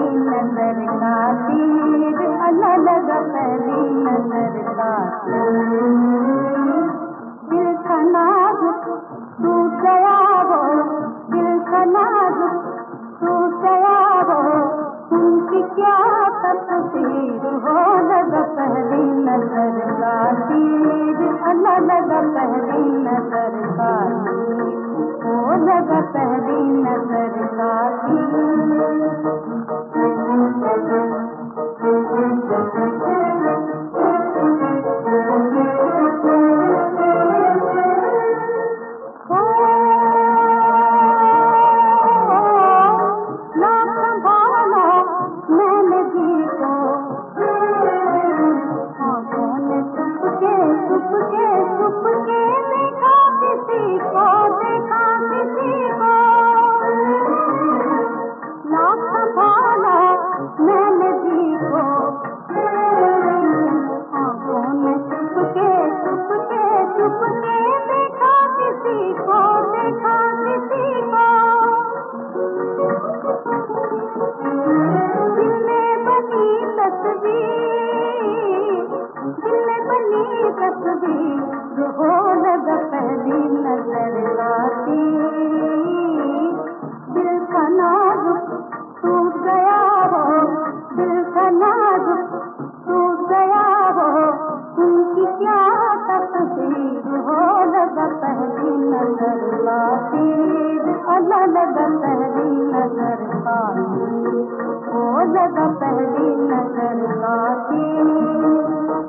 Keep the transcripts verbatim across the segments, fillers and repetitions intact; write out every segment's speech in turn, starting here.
नजर का तीर, अल्लाह लगा पहली नजर का तीर। दिल का नाजुक टूट गया वो, दिल का नाजुक टूट गया वो, उनकी क्या तकदीर हो। लगा पहली नजर का तीर, अल्लाह लगा पहली नजर का तीर, ओ लगा पहली नजर का तीर। हो लगा पहली नजर का तीर, दिल का नाजुक टूट गया हो, दिल का नाजुक टूट गया हो, उनकी क्या तकदीर हो। लगा पहली नजर का तीर, अल्लाह लगा पहली नजर का तीर, हो लगा पहली नजर का तीर।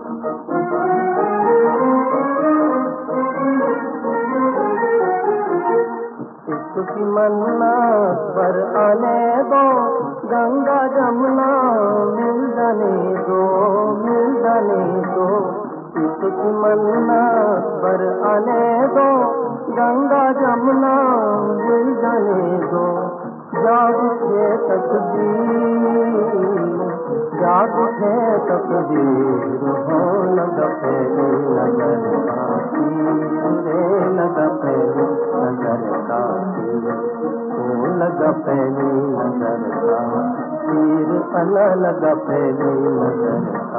की मन्नत पर आने दो, गंगा जमुना मिल जाने दो, मिल जाने दो। इसकी मन्नत पर आने दो, गंगा जमुना मिल जाने दो। जाग उठे तकदीर, जाग उठे तकदीर, हो लगा पहली नजर का तीर, लगा पहली नजर का तीर, हो लगा पहली नजर का तीर, अल्लाह लगा पहली नजर।